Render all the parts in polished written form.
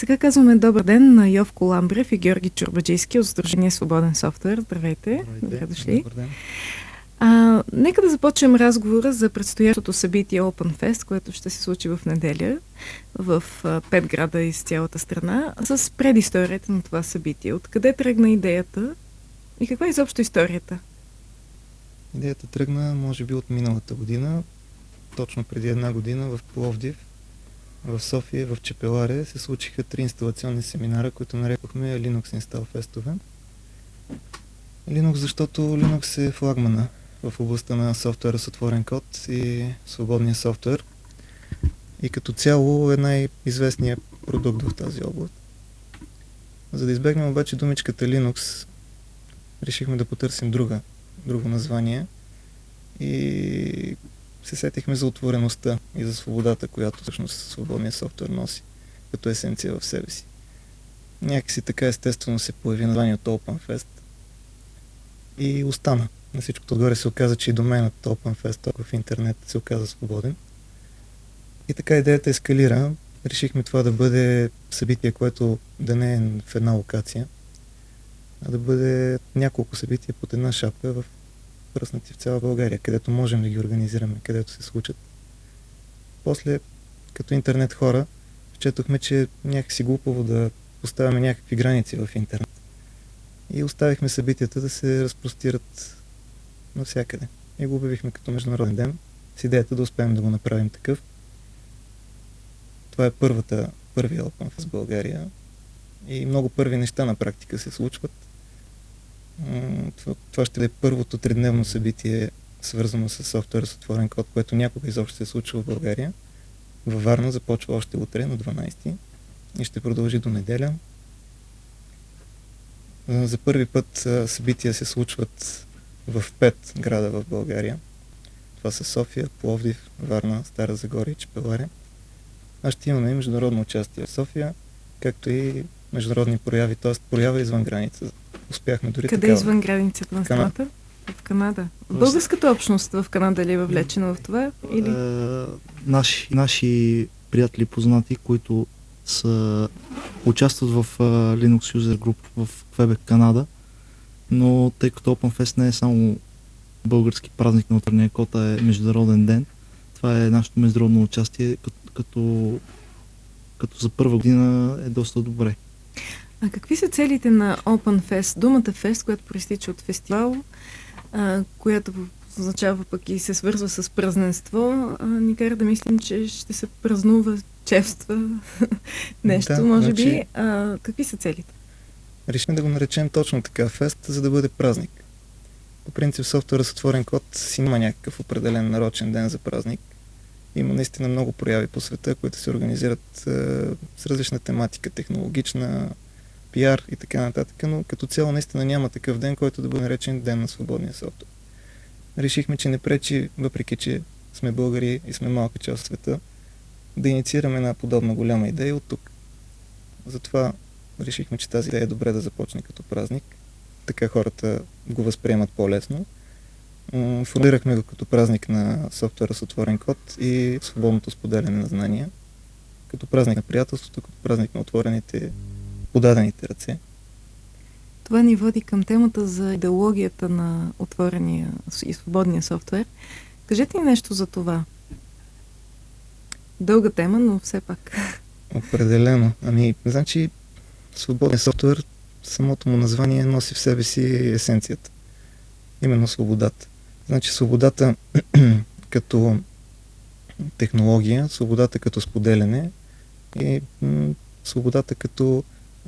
Сега казваме добър ден на Йовко Ламбрев и Георги Чорбаджийски от Сдружение Свободен софтуер. Здравейте. Добре дошли. Добър ден. Нека да започнем разговора за предстоящото събитие Open Fest, което ще се случи в неделя в 5 града из цялата страна, с предисторията на това събитие. Откъде тръгна идеята и каква е изобщо историята? Идеята тръгна, може би, от миналата година. Точно преди една година в Пловдив, в София, в Чепеларе се случиха 3 инсталационни семинара, които нарекохме Linux Install Festове. Linux, защото Linux е флагмана в областта на софтуера с отворен код и свободния софтуер. И като цяло е най-известният продукт в тази област. За да избегнем обаче думичката Linux, решихме да потърсим друго название и се сетихме за отвореността и за свободата, която всъщност свободният софтуер носи като есенция в себе си. Някакси така естествено се появи названието OpenFest и остана. На всичкото отгоре се оказа, че и доменът OpenFest в интернет се оказа свободен. И така идеята ескалира. Решихме това да бъде събитие, което да не е в една локация, а да бъде няколко събития под една шапка пръснати в цяла България, където можем да ги организираме, където се случат. После, като интернет хора, четохме, че някакси глупаво да поставяме някакви граници в интернет. И оставихме събитията да се разпростират навсякъде. И го обявихме като международен ден, с идеята да успеем да го направим такъв. Това е първия Open Fest в България и много първи неща на практика се случват. Това ще е първото 3-дневно събитие, свързано с софтуера с отворен код, което някога изобщо се случва в България. Във Варна започва още утре, на 12 и ще продължи до неделя. За първи път събития се случват в 5 града в България. Това са София, Пловдив, Варна, Стара Загора и Чепеларе. Ще имаме и международно участие в София, както и международни прояви, т.е. проява извън граница. Успяхме дори Къде такава. Извън границата на страната? В Канада. Българската общност в Канада ли е въвлечена в това? Или? Наши приятели познати, които участват в Linux User Group в Квебек, Канада, но тъй като OpenFest не е само български празник на отворения код, а е международен ден, това е нашето международно участие, като за първа година е доста добре. А какви са целите на Open Fest? Думата Fest, която проистича от фестивал, която означава пък и се свързва с празненство, ни кара да мислим, че ще се празнува, чествства нещо, да, може би. Какви са целите? Решихме да го наречем точно така фест, за да бъде празник. По принцип софтуера с отворен код си има някакъв определен нарочен ден за празник. Има наистина много прояви по света, които се организират с различна тематика, технологична, пиар и така нататък, но като цяло наистина няма такъв ден, който да бъде наречен ден на свободния софтуер. Решихме, че не пречи, въпреки че сме българи и сме малка част от света, да инициираме една подобна голяма идея от тук. Затова решихме, че тази идея е добре да започне като празник. Така хората го възприемат по-лесно. Формулирахме го като празник на софтуера с отворен код и свободното споделяне на знания, като празник на приятелството, като празник на отворените, подадените ръце. Това ни води към темата за идеологията на отворения и свободния софтуер. Кажете ни нещо за това. Дълга тема, но все пак. Определено. Значи, свободният софтуер, самото му название носи в себе си есенцията. Именно свободата. Значи свободата като технология, свободата като споделяне и свободата като...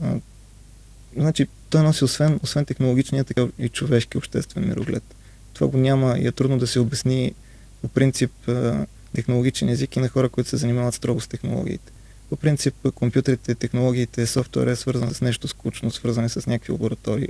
Значи той носи освен технологичния, така и човешки обществен мироглед. Това го няма и е трудно да се обясни по принцип технологичен език и на хора, които се занимават строго с технологиите. По принцип компютрите, технологиите, софтуер е свързан с нещо скучно, свързан с някакви лаборатории.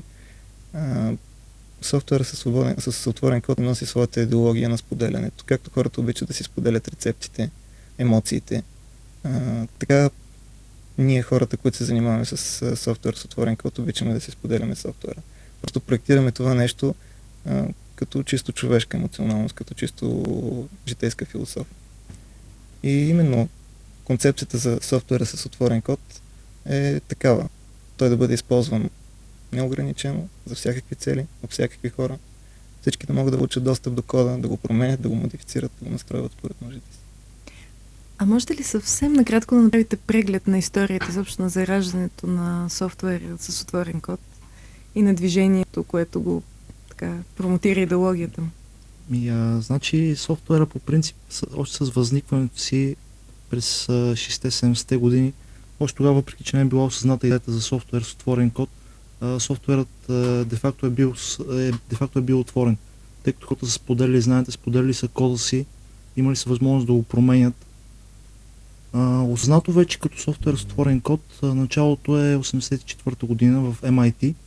Софтуера с отворен код носи своята идеология на споделянето. Както хората обичат да си споделят рецептите, емоциите. Така ние хората, които се занимаваме с софтуер с отворен код, обичаме да си споделяме софтуера. Просто проектираме това нещо като чисто човешка емоционалност, като чисто житейска философия. И именно концепцията за софтуера с отворен код е такава. Той да бъде използван неограничено за всякакви цели, от всякакви хора. Всички да могат да получат достъп до кода, да го променят, да го модифицират, да го настроят според нуждите си. А можете ли съвсем накратко да направите преглед на историята, изобщо на зараждането на софтуера с отворен код и на движението, което го така промотира идеологията му? Значи софтуера по принцип, още с възникването си през 60-70-те години, още тогава, въпреки че не е била осъзната идеята за софтуер с отворен код, софтуерът де-факто е бил отворен. Тъй като хората са споделили знанията, споделили са кода си, имали са възможност да го променят. Осъзнато вече като софтуер с отворен код, началото е 1984 година в MIT.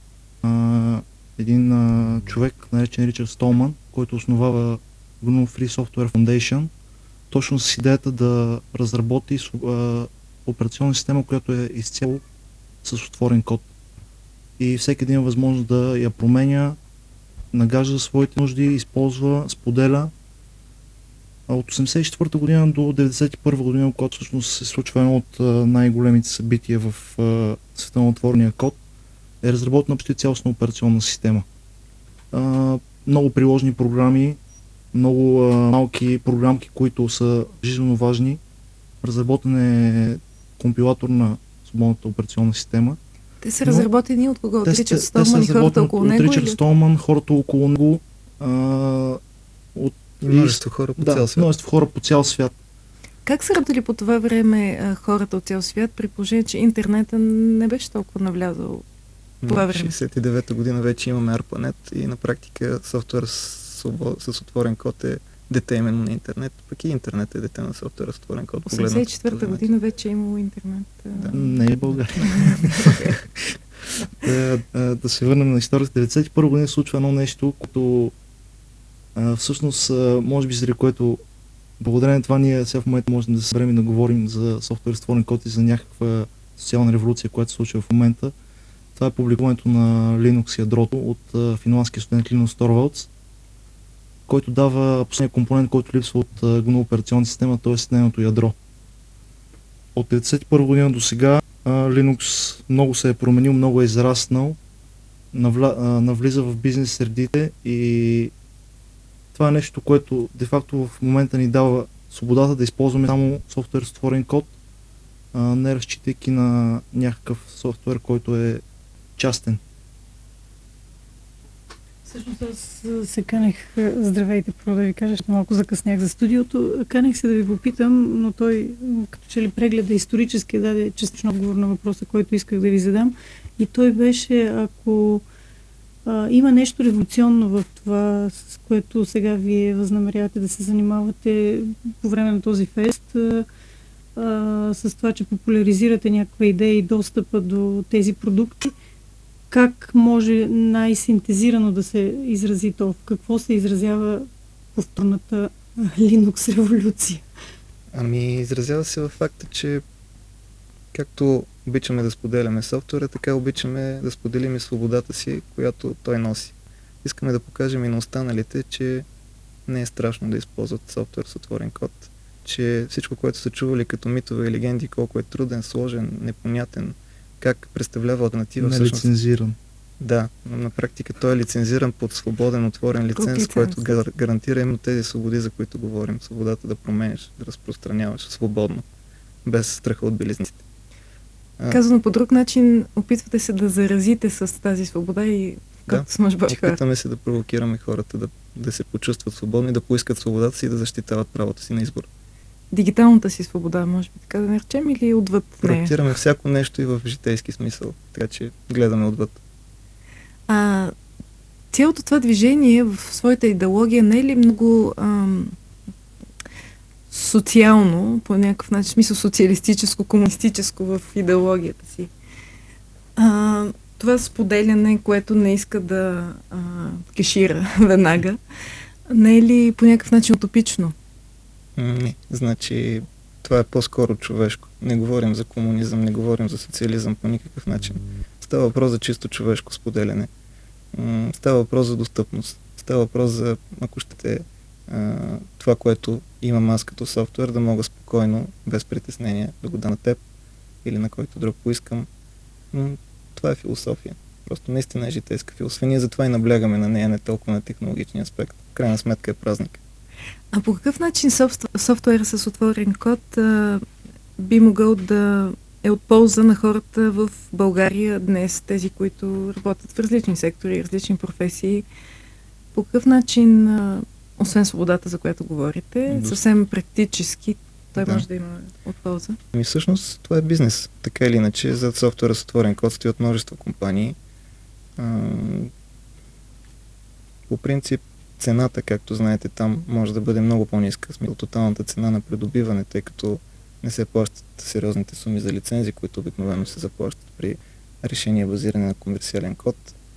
Един човек, наречен Ричард Столман, който основава GNU Free Software Foundation, точно с идеята да разработи операционна система, която е изцяло с отворен код. И всеки един има възможност да я променя, нагажда своите нужди, използва, споделя. От 1984 година до 1991 година, когато всъщност се случва едно от най-големите събития в света на отворения код, е разработена почти цялостна операционна система. Много приложни програми, много малки програмки, които са жизненно важни. Разработен е компилатор на свободната операционна система. Те са разработени от кого? От Ричард Столман и хората около него? От Ричард Столман, хората около него. Множество хора по цял свят. Множество хора по цял свят. Как са работили по това време хората от цял свят, при положение, че интернета не беше толкова навлязал по това време? В 69-та година вече имаме ARPANET и на практика софтуер с отворен код е дете именно на интернет, пък и интернет е дете на софтуера с отворен код. 84-та година вече е имало интернет. Да. Не е България. Да се върнем на историята. 91 година се случва едно нещо, което всъщност, може би заради което благодарение на това ние сега в момента можем да се съберем и да говорим за софтуер с отворен код и за някаква социална революция, която се случва в момента. Това е публикуването на Linux ядрото от финландския студент Линус Торвалдс, който дава последния компонент, който липсва от GNU операционната система, т.е. нейното ядро. От 1991 година до сега Linux много се е променил, много е израснал, навлиза в бизнес средите и това е нещо, което де-факто в момента ни дава свободата да използваме само софтуер с отворен код, не разчитайки на някакъв софтуер, който е частен. Всъщност аз се канех, здравейте, първо да ви кажа, че малко закъснях за студиото. Канех се да ви попитам, но той като че ли прегледа исторически даде частично отговор на въпроса, който исках да ви задам. И той беше, ако има нещо революционно в това, с което сега вие възнамерявате да се занимавате по време на този фест, с това, че популяризирате някаква идея и достъпа до тези продукти, как може най-синтезирано да се изрази то? В какво се изразява повторната Linux революция? Изразява се във факта, че както обичаме да споделяме софтуера, така обичаме да споделим и свободата си, която той носи. Искаме да покажем и на останалите, че не е страшно да използват софтуер с отворен код, че всичко, което са чували като митове и легенди, колко е труден, сложен, непонятен, как представлява альтернатива. Не лицензиран. Да, на практика той е лицензиран под свободен, отворен лиценз, който гарантира именно тези свободи, за които говорим. Свободата да промениш, да разпространяваш свободно, без страха от белезниците. Казано по друг начин, опитвате се да заразите с тази свобода и както с мъж Божи хора. Опитваме се да провокираме хората да се почувстват свободни, да поискат свободата си и да защитават правото си на избор. Дигиталната си свобода, може би така да наречем, или отвъд нея? Проектираме всяко нещо и в житейски смисъл, така че гледаме отвъд. Цялото това движение в своята идеология не е ли много социално, по някакъв начин, смисъл социалистическо, комунистическо в идеологията си? Това споделяне, което не иска да кешира веднага, не е ли по някакъв начин утопично? Не, значи това е по-скоро човешко. Не говорим за комунизъм, не говорим за социализъм по никакъв начин. Става въпрос за чисто човешко споделяне. Става въпрос за достъпност. Става въпрос за, ако щете, това, което имам аз като софтуер, да мога спокойно, без притеснение, да го да на теб или на който друг поискам. Но това е философия. Просто наистина е житейска философия. Ние затова и наблягаме на нея, не толкова на технологичния аспект. В крайна сметка е празник. А по какъв начин софтуера с отворен код би могъл да е от полза на хората в България днес, тези, които работят в различни сектори, различни професии? По какъв начин, освен свободата, за която говорите, съвсем практически той може да има от полза? Всъщност това е бизнес. Така или иначе, зад софтуера с отворен код стоят множество компании. По принцип, цената, както знаете, там може да бъде много по-ниска. Смисъл, тоталната цена на придобиване, тъй като не се плащат сериозните суми за лицензи, които обикновено се заплащат при решение базиране на комерциален код.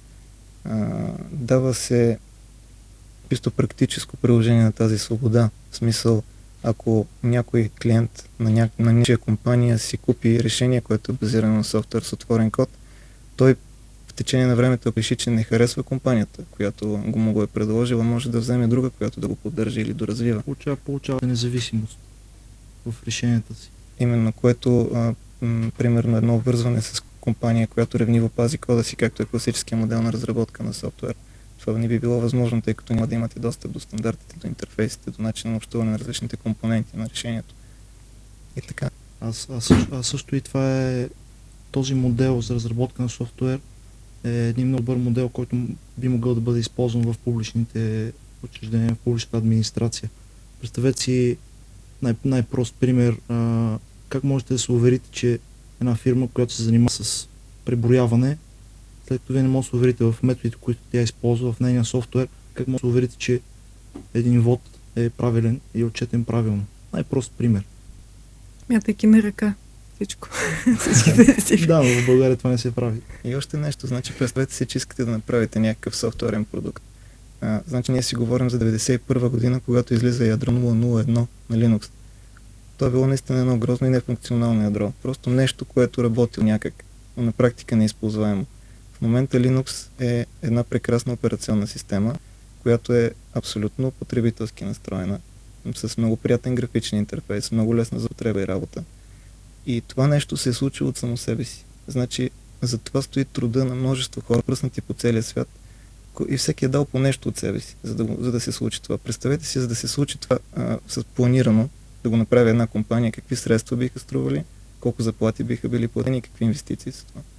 Дава се чисто практическо приложение на тази свобода. В смисъл, ако някой клиент на нечия компания си купи решение, което е базирано на софтуер с отворен код, той в течение на времето реши, че не харесва компанията, която му го е предложила, може да вземе друга, която да го поддържа или доразвива. Получава независимост в решенията си. Именно, което примерно едно обвързване с компания, която ревниво пази кода си, както е класическия модел на разработка на софтуер. Това не би било възможно, тъй като няма да имате достъп до стандартите, до интерфейсите, до начина на общуване на различните компоненти на решението. И така. Също и това е този модел за разработка на софтуер е един много добър модел, който би могъл да бъде използван в публичните учреждения, в публичната администрация. Представете си най-прост пример, как можете да се уверите, че една фирма, която се занимава с преброяване, след като вие не може да се уверите в методите, които тя използва в нейния софтуер, как може да се уверите, че един вод е правилен и отчетен правилно. Най-прост пример. Мятайки на ръка всичко. Да, но в България това не се прави. И още нещо, значи представете си, че искате да направите някакъв софтуерен продукт. Значи ние си говорим за 1991 година, когато излиза ядро 001 на Linux. То е било наистина едно грозно и нефункционално ядро. Просто нещо, което работи някак, но на практика не е използваемо. В момента Linux е една прекрасна операционна система, която е абсолютно потребителски настроена, с много приятен графичен интерфейс, много лесна за употреба и работа. И това нещо се е случило от само себе си. Значи, за това стои труда на множество хора, пръснати по целия свят, и всеки е дал по нещо от себе си, за да се случи това. Представете си, за да се случи това с планирано, да го направи една компания, какви средства биха стрували, колко заплати биха били платени и какви инвестиции са това.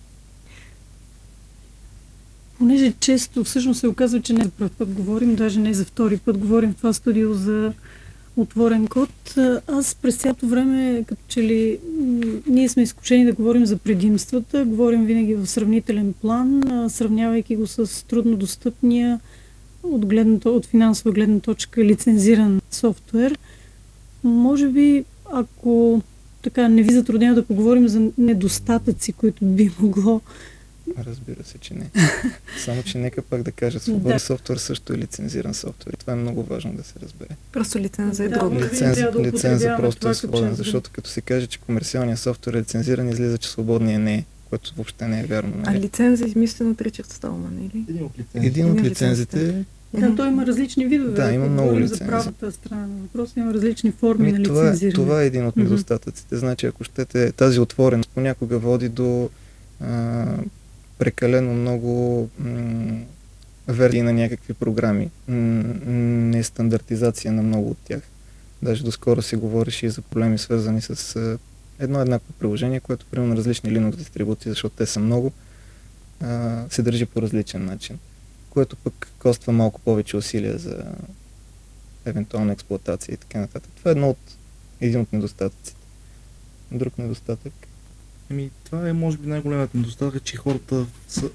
Понеже често всъщност се оказва, че не за първ път говорим, даже не за втори път говорим в това студио за отворен код. Аз през цялото време, като че ли ние сме изкушени да говорим за предимствата, говорим винаги в сравнителен план, сравнявайки го с труднодостъпния от финансова гледна точка лицензиран софтуер. Може би, ако така не ви затруднява да поговорим за недостатъци, които би могло. Разбира се, че не. Само, че нека пак да кажа, свободен софтуер също е лицензиран софтуер. Това е много важно да се разбере. Просто лиценза е друго. Лиценза просто е свободен, защото като се каже, че комерциалният софтуер е лицензиран, излиза, че свободният не е, което въобще не е вярно. А лиценза е измислен от Ричард Столман, или? Един от лицензите. Да, той има различни видове. Да, има много лицензи. За правата страна на въпроса има различни форми на лицензиране. Това е един от недостатъците. Значи, ако щете, тази отвореност понякога води до прекалено много версии на някакви програми. Нестандартизация на много от тях. Даже доскоро се говореше и за проблеми, свързани с еднакво приложение, което примерно на различни Linux дистрибуции, защото те са много, се държи по различен начин, което пък коства малко повече усилия за евентуална експлоатация и така нататък. Това е един от недостатъците. Друг недостатък. Това е може би най-големият недостатък, че хората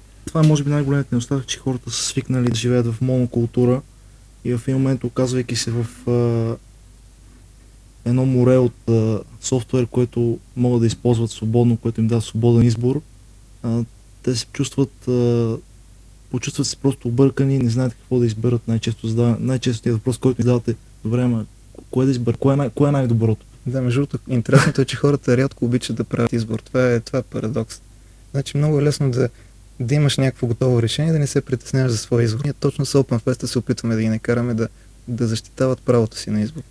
са свикнали да живеят в монокултура и в един момент, оказвайки се в едно море от софтуер, което могат да използват свободно, което им дава свободен избор, те се почувстват се просто объркани и не знаят какво да изберат. Най-честият въпрос, който ми задавате, добре, ама кое да изберат, кое е най-доброто? Да, между другото, интересното е, че хората рядко обичат да правят избор. Това е парадокс. Значи много е лесно да имаш някакво готово решение, да не се притесняваш за своя избор. Ние точно с OpenFest се опитваме да ги накараме да защитават правото си на избор.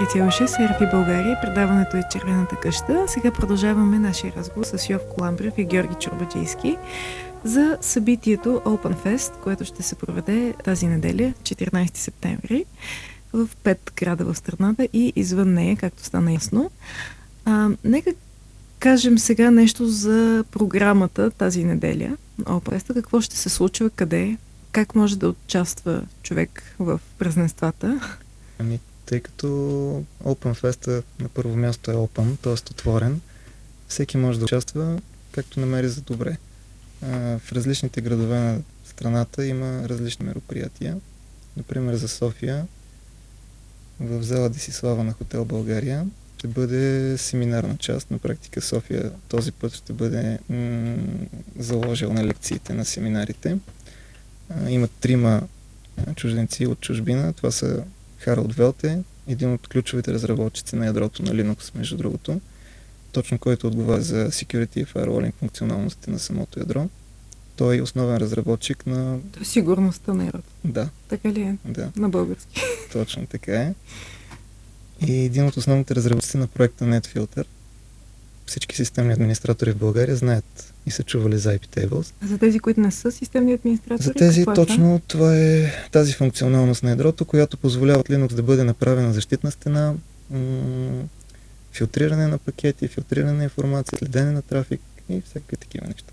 94,6 РФИ България. Предаването е Червената къща. Сега продължаваме нашия разговор с Йовко Ламбрев и Георги Чорбаджийски за събитието Open Fest, което ще се проведе тази неделя, 14 септември, в 5 града в страната и извън нея, както стана ясно. Нека кажем сега нещо за програмата тази неделя. Open Fest, какво ще се случва, къде, как може да участва човек в празненствата? Тъй като Open Fest на първо място е open, т.е. отворен, всеки може да участва както намери за добре. В различните градове на страната има различни мероприятия. Например, за София, в зала Десислава на Хотел България, ще бъде семинарна част. На практика София този път ще бъде заложил на лекциите, на семинарите. Има 3 чужденци от чужбина. Това са Харалд Велте, един от ключовите разработчици на ядрото на Linux, между другото, точно който отговаря за security и firewalling функционалностите на самото ядро. Той е основен разработчик на... Сигурността на ядрото. Да. Така ли е? Да. На български. Точно така е. И един от основните разработчици на проекта NetFilter. Всички системни администратори в България знаят и са чували за IP Tables. А за тези, които не са системни администратори? За тези точно това е тази функционалност на ядрото, която позволява от Linux да бъде направена защитна стена, филтриране на пакети, филтриране на информация, следене на трафик и всякакви такива неща.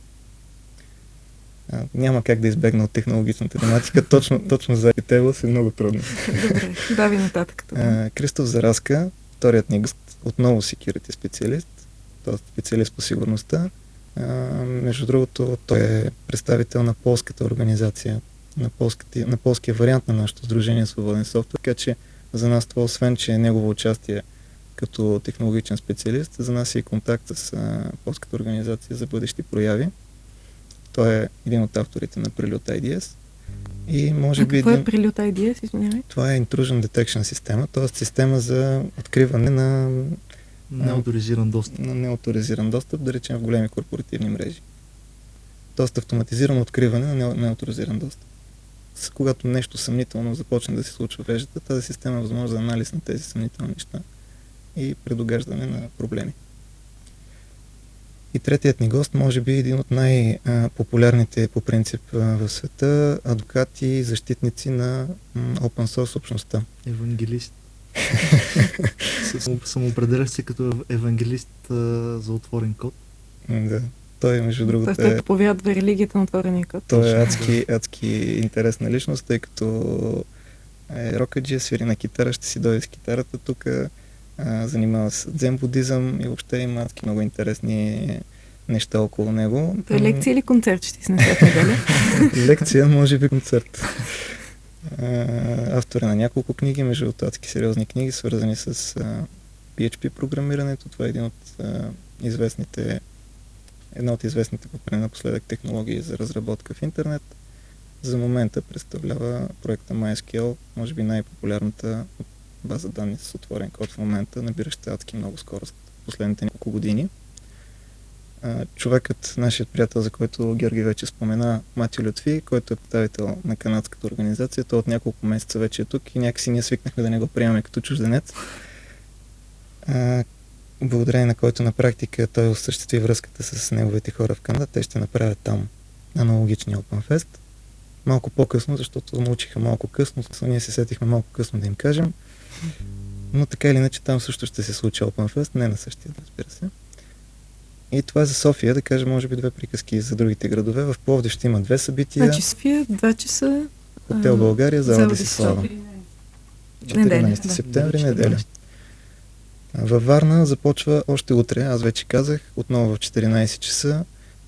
Няма как да избегна от технологичната тематика. Точно за IP Tables е много трудно. Добре, дави нататък. Кристоф Зараска, вторият ни гост, отново security специалист, т.е. специалист по сигурността. Между другото, той е представител на полската организация, на полския вариант на нашето сдружение Свободен софтуер, така че за нас това, освен че е негово участие като технологичен специалист, за нас е и контакт с полската организация за бъдещи прояви. Той е един от авторите на Prelude IDS. И може би какво е Prelude IDS, извинявай? Това е Intrusion Detection система, т.е. система за откриване на неоторизиран достъп. На неоторизиран достъп, да речем в големи корпоративни мрежи. Тоест автоматизирано откриване на неоторизиран достъп. Когато нещо съмнително започне да се случва в мрежата, тази система е възможност за анализ на тези съмнителни неща и предугаждане на проблеми. И третият ни гост, може би един от най-популярните по принцип в света, адвокати и защитници на open source общността. Евангелист. Самоопределяш се като евангелист за отворен код. Да. Той, между другото, той проповядва религията на отворения код. Той е адски интересна личност, тъй като е рокаджия, свири на китара, ще си дойде с китарата тук, занимава се с дзен будизъм и въобще има адски много интересни неща около него. Това е лекция или концерт ще си снесе в неделя? Лекция, може би концерт. Автор е на няколко книги, между адски сериозни книги, свързани с PHP програмирането. Това е една от известните напоследък технологии за разработка в интернет. За момента представлява проекта MySQL, може би най-популярната база данни с отворен код в момента, набираща адски много скорост в последните няколко години. Човекът, нашият приятел, за който Георги вече спомена, Матио Лютви, който е представител на канадската организация, той от няколко месеца вече е тук и някакси ние свикнахме да не го приемаме като чужденец. Благодарение на който на практика той осъществи връзката с неговите хора в Канада. Те ще направят там аналогичния Open Fest. Малко по-късно, защото научиха малко късно, ние се сетихме малко късно да им кажем. Но така или иначе там също ще се случи Open Fest, не на същия, разбира се. И това е за София, да кажем, може би 2 приказки за другите градове. В Пловдив ще има 2 събития. Значи София, 2 часа. Хотел България, зала Десислава. 14 септември, неделя. Във Варна започва още утре, аз вече казах, отново в 14 часа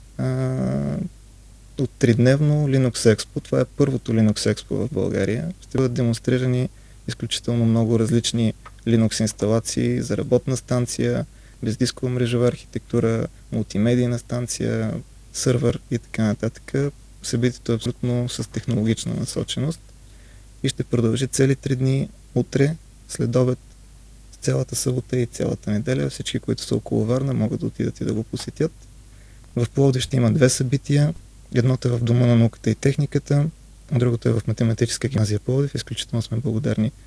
от 3-дневно Linux Expo. Това е първото Linux Expo в България. Ще бъдат демонстрирани изключително много различни Linux инсталации за работна станция, бездискова мрежова архитектура, мултимедийна станция, сървър и така нататък. Събитието е абсолютно с технологична насоченост и ще продължи цели 3 дни утре, след обед, цялата събота и цялата неделя. Всички, които са около Варна, могат да отидат и да го посетят. В Пловдив ще има 2 събития. Едното е в Дома на науката и техниката, другото е в Математическа гимназия Пловдив. Изключително сме благодарни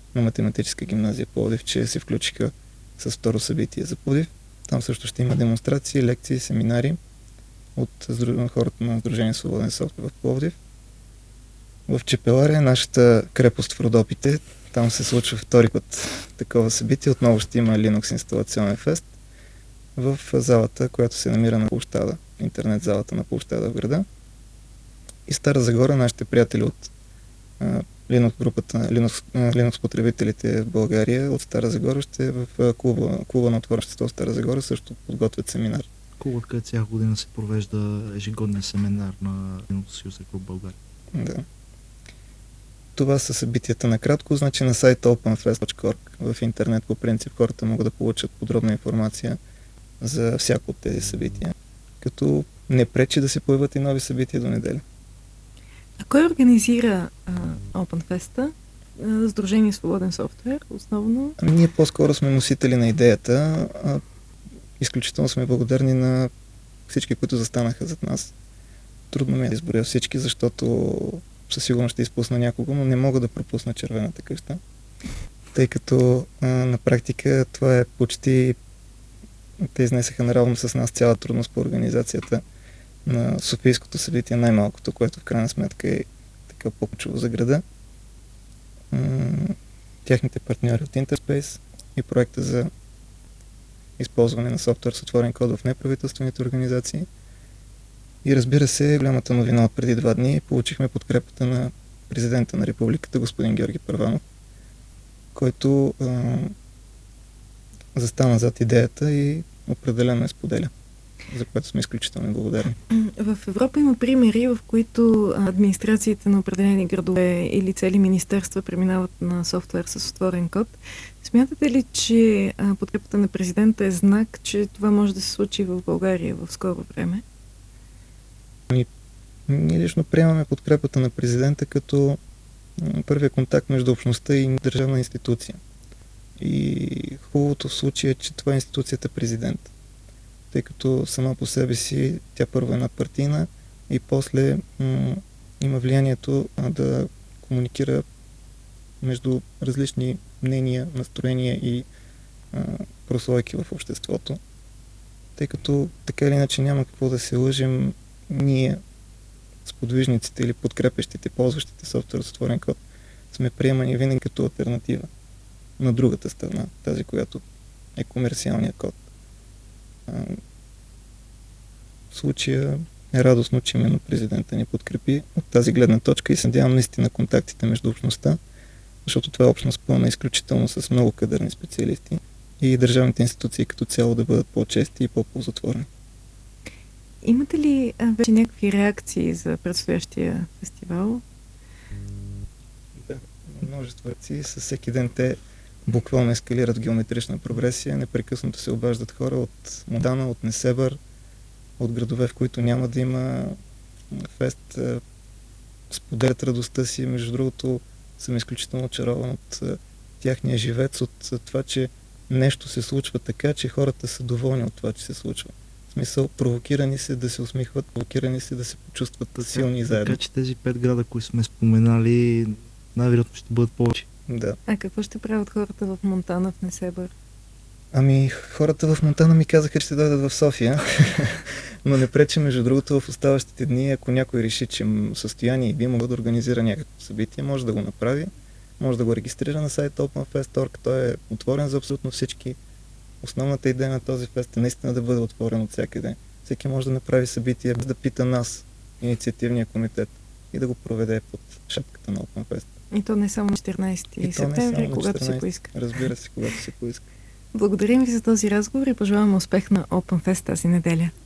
на Математическа гимназия Пловдив, че се включиха с второ събитие за Пловдив. Там също ще има демонстрации, лекции, семинари от хората на Сдружение Свободен софтуер в Пловдив. В Чепеларе, нашата крепост в Родопите, там се случва втори път такова събитие. Отново ще има Linux инсталационен фест в залата, която се намира на площада, интернет залата на площада в града. И Стара Загора, нашите приятели от Linux групата, Linux потребителите в България от Стара Загора ще в клуба на творчество в Стара Загора също подготвят семинар. Клубът, където всяка година се провежда ежегодния семинар на Linux User Group България. Да. Това са събитията накратко, значи на сайта openfest.org в интернет по принцип хората могат да получат подробна информация за всяко от тези събития, като не пречи да се появят и нови събития до неделя. А кой организира OpenFest-а? Сдружение Свободен софтуер, основно? Ние по-скоро сме носители на идеята. Изключително сме благодарни на всички, които застанаха зад нас. Трудно ми е да изборя всички, защото със сигурност ще изпусна някого, но не мога да пропусна червената къща. Тъй като на практика това е почти... Те изнесаха наравно с нас цяла трудност по организацията на Софийското събитие, най-малкото, което в крайна сметка е така по-ключово за града. Тяхните партньори от Interspace и проекта за използване на софтуер с отворен код в неправителствените организации. И разбира се, голямата новина от преди 2 дни, получихме подкрепата на президента на републиката, господин Георги Първанов, който застана зад идеята и определено я споделя, за което сме изключително благодарни. В Европа има примери, в които администрациите на определени градове или цели министерства преминават на софтуер с отворен код. Смятате ли, че подкрепата на президента е знак, че това може да се случи в България в скоро време? Ние лично приемаме подкрепата на президента като първия контакт между общността и държавна институция. И хубавото в случая е, че това е институцията президент. Тъй като сама по себе си тя първо е надпартийна и после има влиянието да комуникира между различни мнения, настроения и прослойки в обществото. Тъй като така или иначе няма какво да се лъжим, ние сподвижниците или подкрепящите, ползващите софтуер с отворен код сме приемани винаги като алтернатива на другата страна, тази, която е комерциалният код. В случая е радостно, че именно президента ни подкрепи от тази гледна точка и се надявам наистина контактите между общността, защото това е общност пълна изключително с много кадърни специалисти и държавните институции като цяло да бъдат по-чести и по-ползотворни. Имате ли вече някакви реакции за предстоящия фестивал? Да, множество реакции. Със всеки ден те буквално ескалират в геометрична прогресия. Непрекъснато се обаждат хора от Монтана, от Несебър, от градове, в които няма да има фест. Споделят радостта си. Между другото, съм изключително очарован от тяхния живец, от това, че нещо се случва така, че хората са доволни от това, че се случва. В смисъл, провокирани се да се усмихват, провокирани се да се почувстват силни заедно. Така че тези 5 града, които сме споменали, най-вероятно ще бъдат повече. Да. А какво ще правят хората в Монтана, в Несебър? Хората в Монтана ми казаха, че ще дойдат в София, но не пречи, между другото, в оставащите дни, ако някой реши, че в състояние и би могъл да организира някакво събитие, може да го направи, може да го регистрира на сайта openfest.org, той е отворен за абсолютно всички. Основната идея на този фест е наистина да бъде отворен от всякъде. Всеки може да направи събитие, без да пита нас, инициативния комитет, и да го проведе под шапката на OpenFest. И то не само на 14 септември, когато се поиска. Разбира се, когато се поиска. Благодарим ви за този разговор и пожелавам успех на OpenFest тази неделя.